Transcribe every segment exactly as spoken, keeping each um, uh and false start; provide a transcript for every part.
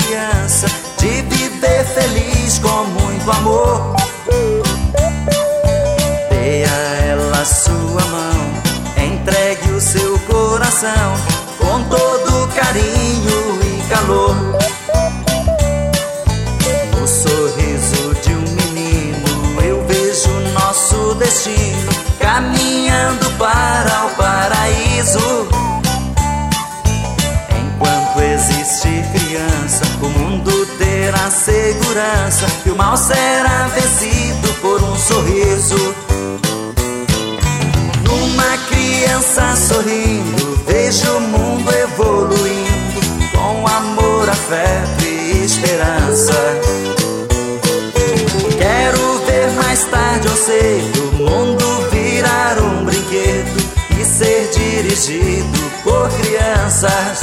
criança, de viver feliz com muito amor. Dê a ela sua mão, entregue o seu coração com todo carinho e calor. No sorriso de um menino eu vejo nosso destino, caminhando para o paraíso. Enquanto existir criança, o mundo terá segurança e o mal será vencido por um sorriso. Numa criança sorrindo, vejo o mundo evoluindo, com amor, afeto e esperança. Quero ver mais tarde ou cedo o mundo virar um brinquedo e ser dirigido por crianças.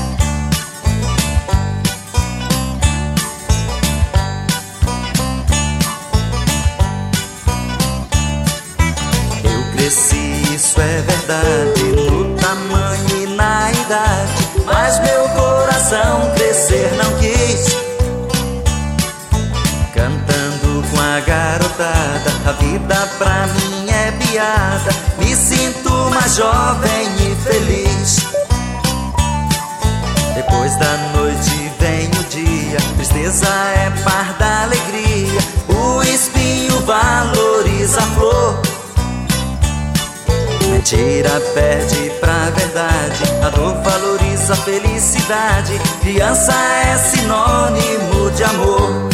Eu cresci, isso é verdade, no tamanho e na idade, mas meu coração crescer não quis. Cantando com a garotada, a vida pra mim é piada, me sinto mais jovem e feliz. Depois da noite vem o dia, tristeza é par da alegria, o espinho valoriza a flor. Mentira perde pra verdade, a dor valoriza a felicidade, criança é sinônimo de amor.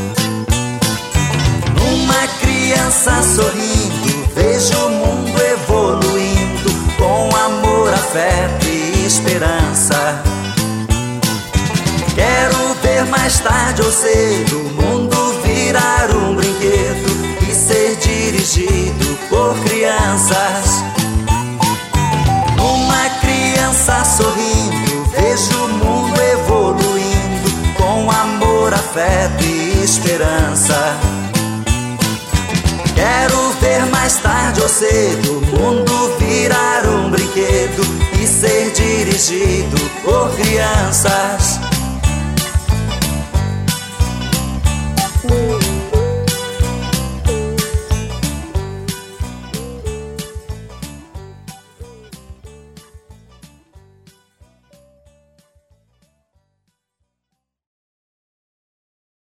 Numa criança sorrindo, vejo o mundo evoluindo, com amor, afeto e esperança. Quero ver mais tarde ou cedo o mundo virar um brinquedo e ser dirigido por crianças. Numa criança sorrindo, vejo o mundo evoluindo, com amor, afeto e esperança. Quero ver mais tarde ou cedo o mundo virar um brinquedo e ser dirigido por crianças.